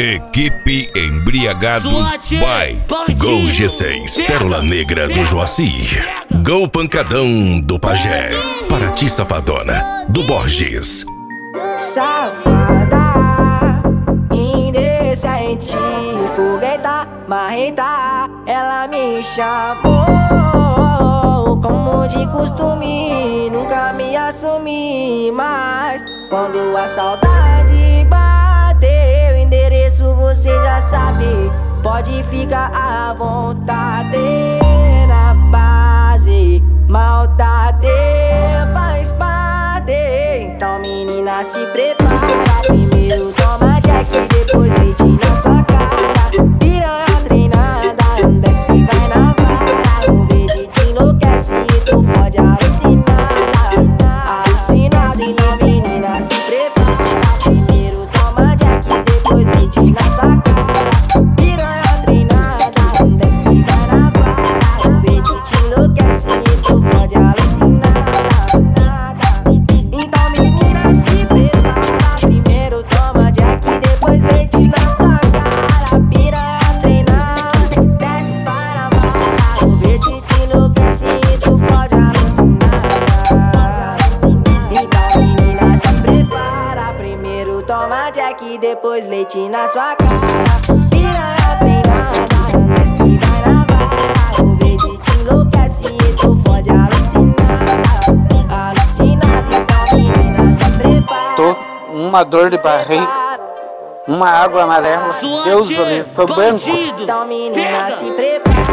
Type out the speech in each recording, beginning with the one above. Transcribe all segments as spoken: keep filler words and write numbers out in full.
Equipe Embriagados by Gol G seis, Pérola Negra do Joaci. Gol Pancadão do Pajé. Paraty Safadona do Borges. Safada, indecente, fogueta, marreta, ela me chamou como de costume, nunca me assumi, mas quando a saudade bateu, endereço você já sabe, pode ficar à vontade. Na base, maldade faz parte, então menina se prepara, primeiro toma jack, depois leite na sua cara, piranha treinada, desce e vai na vara, o verde te enlouquece e tu fode alucinada, alucinada, então menina se prepara, primeiro toma jack, depois leite na sua cara, piranha treinada, desce e vai na vara, o verde te enlouquece e tu fode alucinada, então menina se prepara, primeiro toma jack, depois leite na sua cara, piranha treinada, desce vai na vara, o verde te enlouquece e tu fode alucinada, então menina se prepara, primeiro toma jack, depois leite na sua cara, piranha treinada, desce e vai na vara, o verde te enlouquece e tu fode alucinada, alucinada, então menina se prepara. Tô uma dor de barriga, uma água amarela, Deus do livre, tô branco. Então menina se prepara.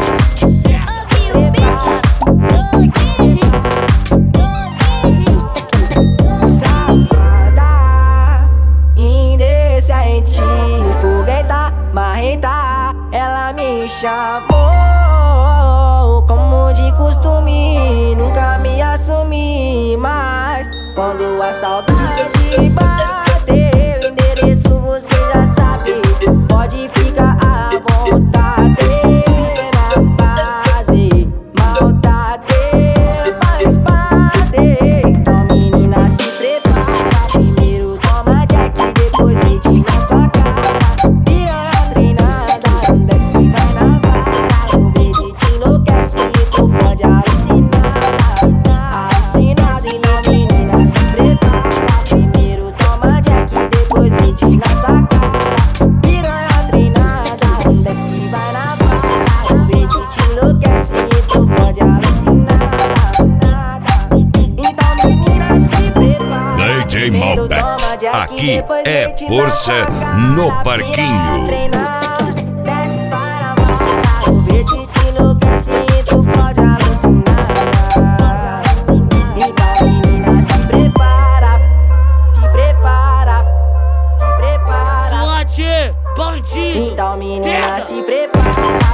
Safada, indecente, fogueta, marreta, ela me chamou como de costume, nunca me assumi, mas quando a saudade bateu, endereço você já sabe, pode ficar à vontade. Na base, maldade faz parte, então menina se prepara, primeiro toma jack, depois leite na sua cara, piranha treinada, desce e vai na vara, o verde te enlouquece e tu fode alucinada, alucinada, então menina se prepara, primeiro toma jack, depois leite na sua cara, piranha treinada, desce e vai na vara, o verde te enlouquece e tu fode alucinada, então menina se prepara, D J primeiro Malbec. toma jack, Aqui depois é leite na força sua cara, no piranha parquinho. treinada, desce vai na vara, o verde te enlouquece e tu fode alucinada, então menina se prepara, se prepara, se prepara, Suate, bandido. então menina se prepara.